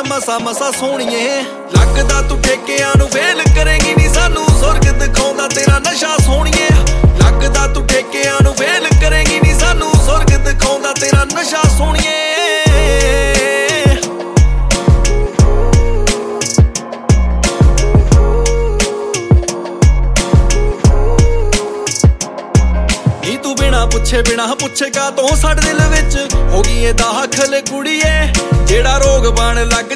ਮਸਾ ਮਸਾ ਸੋਹਣੀਏ। ਲੱਗਦਾ ਤੂੰ ਠੇਕਿਆਂ ਨੂੰ ਵੇਲ ਕਰੇਂਗੀ ਨੀ ਸਾਨੂੰ ਸੁਰਗ ਦਿਖਾਉਂਦਾ ਤੇਰਾ ਨਸ਼ਾ ਸੋਹਣੀਏ। ਲੱਗਦਾ ਤੂੰ ਠੇਕਿਆਂ ਨੂੰ ਵੇਲ ਕਰੇਂਗੀ ਨੀ ਸਾਨੂੰ ਸੁਰਗ ਦਿਖਾਉਂਦਾ ਤੇਰਾ ਨਸ਼ਾ ਸੋਹਣੀਏ। ਬਿਨਾ ਪੁੱਛੇ ਕਾ ਤੋਂ ਸਾਡੇ ਦਿਲ ਵਿੱਚ ਹੋ ਗਈ ਏ ਦਾਖਲ ਕੁੜੀਏ। ਜਿਹੜਾ ਰੋਗ ਬਣ ਲੱਗ